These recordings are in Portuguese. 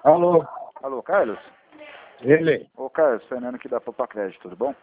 Alô, Alô, Carlos? ele. Ô, Carlos, Fernando aqui da Popa Crédito, tudo bom?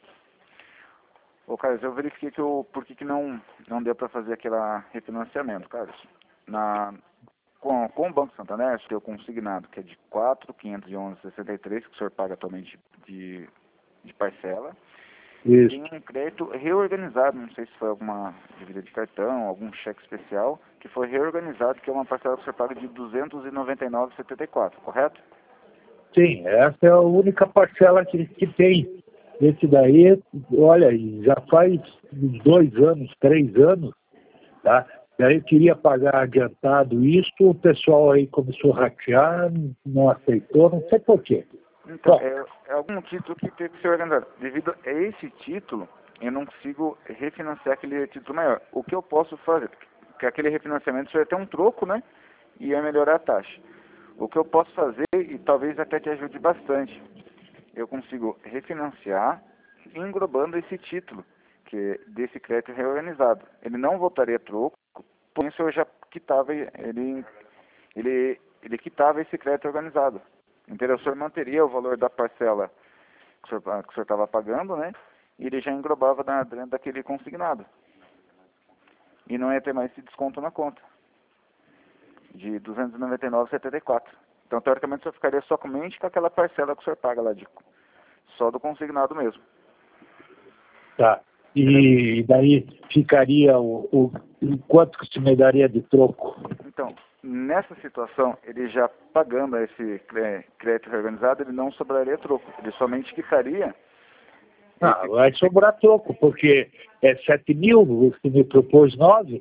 Ô, Carlos, eu verifiquei por que não deu para fazer aquele refinanciamento, Carlos. Com o Banco Santander, deu consignado, que é de 4.511,63, que o senhor paga atualmente de parcela. Isso. Tem um crédito reorganizado, não sei se foi alguma dívida de cartão, algum cheque especial, que foi reorganizado, que é uma parcela que o senhor paga de 299,74, correto? Sim, essa é a única parcela que tem. Esse daí, olha, já faz uns 2 anos, 3 anos, tá? Daí eu queria pagar adiantado isso, o pessoal aí começou a ratear, não aceitou, não sei por quê. Então, Bom, é algum título que teve que ser organizado. Devido a esse título, eu não consigo refinanciar aquele título maior. O que eu posso fazer? Porque aquele refinanciamento só ia ter um troco, né? E ia melhorar a taxa. O que eu posso fazer, e talvez até te ajude bastante, eu consigo refinanciar englobando esse título, que é desse crédito reorganizado. Ele não voltaria a troco, por isso eu já quitava ele quitava esse crédito organizado. Entendeu? O senhor manteria o valor da parcela que o senhor estava pagando, né? E ele já englobava dentro daquele consignado. E não ia ter mais esse desconto na conta de 299,74. Então, teoricamente, o senhor ficaria somente com aquela parcela que o senhor paga lá, só do consignado mesmo. tá. E daí ficaria o quanto que se me daria de troco? Então, nessa situação, ele já pagando esse crédito reorganizado, ele não sobraria troco. Ele somente quitaria. Vai sobrar troco, porque é 7 mil, você me propôs 9.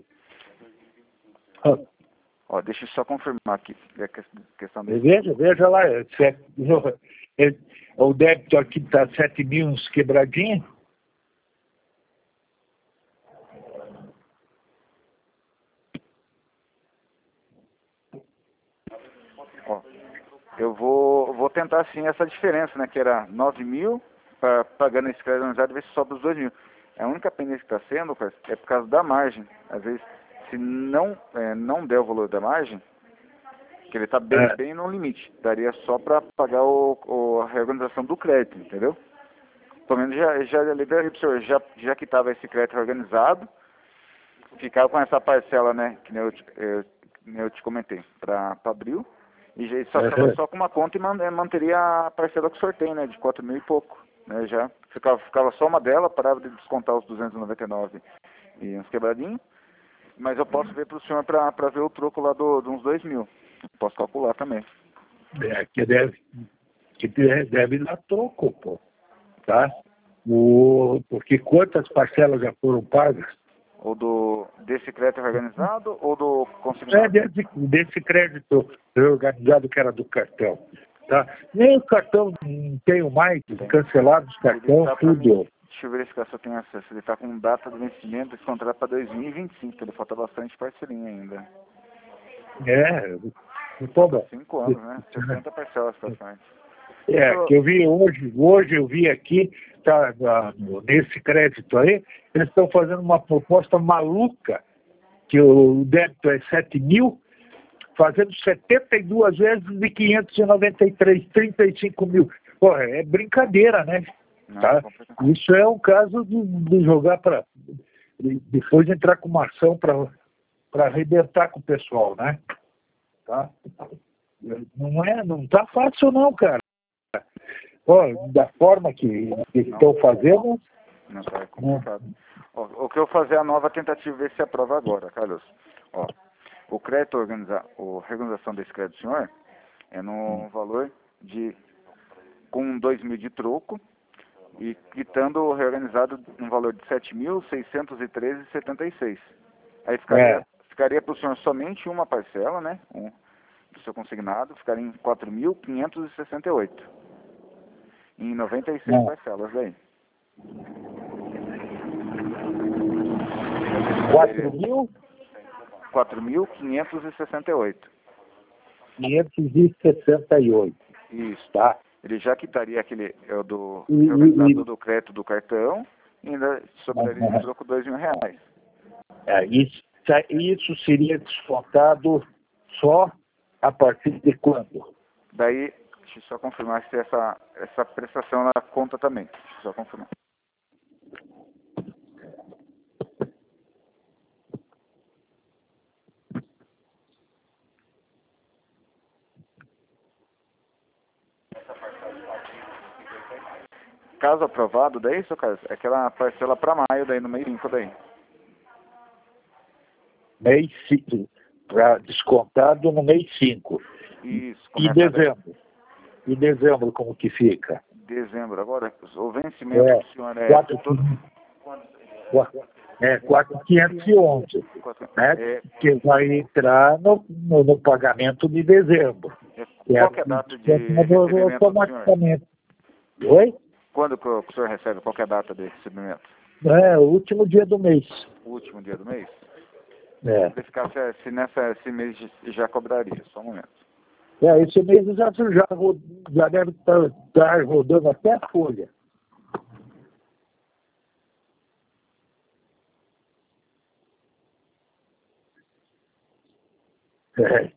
Ó, deixa eu só confirmar aqui a questão dele. Veja lá, o débito aqui está 7 mil uns quebradinhos. Ó, eu vou tentar sim essa diferença, né? Que era 9 mil, pagando esse crédito organizado, ver se sobra os 2 mil. A única pendência que está sendo, cara, é por causa da margem. Às vezes, se não der o valor da margem, que ele está bem no limite, daria só para pagar a reorganização do crédito, entendeu? Pelo menos já liberaria para o senhor, já que estava esse crédito organizado, ficava com essa parcela, né, que nem eu te comentei, para abril, e já só ficava só com uma conta e manteria a parcela que o senhor tem, né, de 4 mil e pouco, né, já ficava só uma dela, parava de descontar os 299 e uns quebradinhos, mas eu posso ver para o senhor para ver o troco lá de uns 2 mil, posso calcular também. Que deve dar troco, pô, tá? Porque quantas parcelas já foram pagas? Ou desse crédito organizado ou do consignado? Desse crédito organizado que era do cartão. Tá? Nem o cartão não tenho mais, cancelados os cartões, tudo. Deixa eu verificar se eu tenho acesso. Ele está com data de vencimento, esse contrato para 2025, ele falta bastante parcelinha ainda. Então, bom. 5 anos, né? 60 parcelas praticamente. Que eu vi hoje eu vi aqui, tá, nesse crédito aí, eles estão fazendo uma proposta maluca, que o débito é 7 mil, fazendo 72 vezes de 593, 35 mil. Porra, é brincadeira, né? Não, Tá? Isso é um caso de jogar para depois entrar com uma ação para arrebentar com o pessoal, né? Tá? Não tá fácil não, cara. Da forma que estão fazendo. Não, tá complicado. O que eu vou fazer é a nova tentativa, ver se aprova agora, Carlos. Ó, o crédito a reorganização desse crédito do senhor é no valor com 2 mil de troco e quitando o reorganizado no valor de 7.613,76. Aí ficaria para o senhor somente uma parcela, né? Do seu consignado, ficaria em 4.568. Em 96 parcelas daí. 4.568. 568. Isso, tá? Ele já quitaria aquele do organizador do crédito do cartão e ainda sobraria de troco R$2.000. Isso seria descontado só a partir de quando? Daí, deixa eu só confirmar se essa prestação ela conta também. Deixa eu só confirmar. Caso aprovado, daí, seu Carlos, é aquela parcela para maio, daí no mês 5 daí. Mês 5, descontado no mês 5. Isso, E começa dezembro? E dezembro como que fica? dezembro. Agora, o vencimento do senhor é 4.511, né? Que vai entrar no pagamento de dezembro. Qual que é a data de recebimento do senhor? Automaticamente. Oi? Quando que o senhor recebe? Qual que é a data de recebimento? É, o último dia do mês. O último dia do mês? É. Verificar se esse mês já cobraria. Só um momento. Esse mês já deve estar rodando até a folha. É.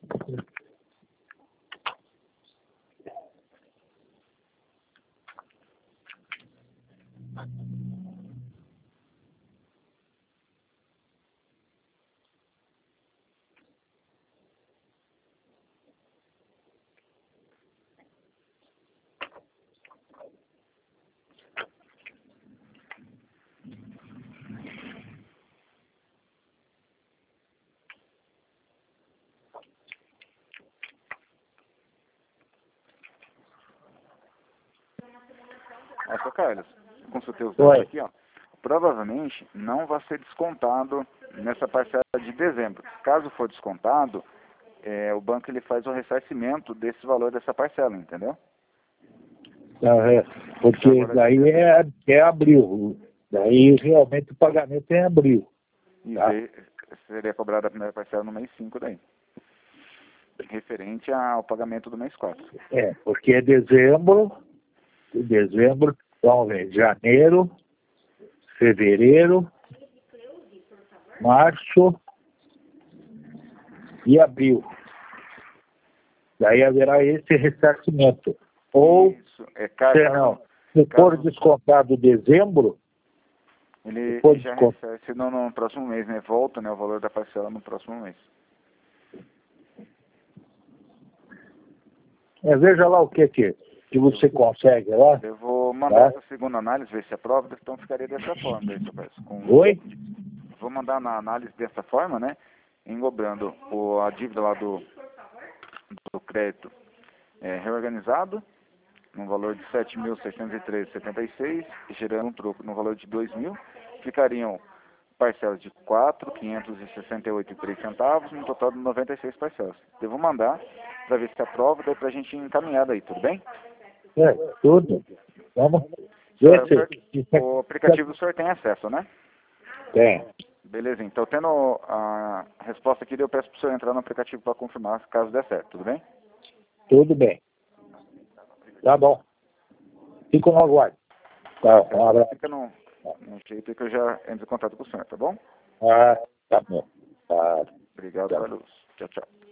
Seu Carlos, consultei os dados aqui, ó. Provavelmente não vai ser descontado nessa parcela de dezembro. Caso for descontado, o banco ele faz o ressarcimento desse valor dessa parcela, entendeu? Porque daí é abril. Daí realmente o pagamento é em abril. E Tá? seria cobrada a primeira parcela no mês 5 daí. Referente ao pagamento do mês 4. Porque é dezembro, vamos ver, janeiro, fevereiro, março e abril. Daí haverá esse ressarcimento. Ou, se for descontado dezembro, ele já recebe, no próximo mês, né? Volta, né, o valor da parcela no próximo mês. Veja lá o que você consegue lá. Eu vou mandar essa segunda análise, ver se aprova, então ficaria dessa forma. Daí, Oi? Vou mandar na análise dessa forma, né? Englobando a dívida lá do crédito reorganizado, no valor de R$ 7.613,76, gerando um troco no valor de R$ 2.000. Ficariam parcelas de R$ 4.568,03, no total de 96 parcelas. Eu vou mandar para ver se aprova, daí para a gente encaminhar daí, tudo bem? Tudo. Vamos. O aplicativo do senhor tem acesso, né? Tem. Beleza, então tendo a resposta aqui, eu peço para o senhor entrar no aplicativo para confirmar caso der certo, tudo bem? Tudo bem. Tá bom. Fico no aguardo. Tá, um abraço. Fica no jeito que eu já entro em contato com o senhor, tá bom? Tá bom. Tá. Obrigado, Carlos. Tchau, tchau.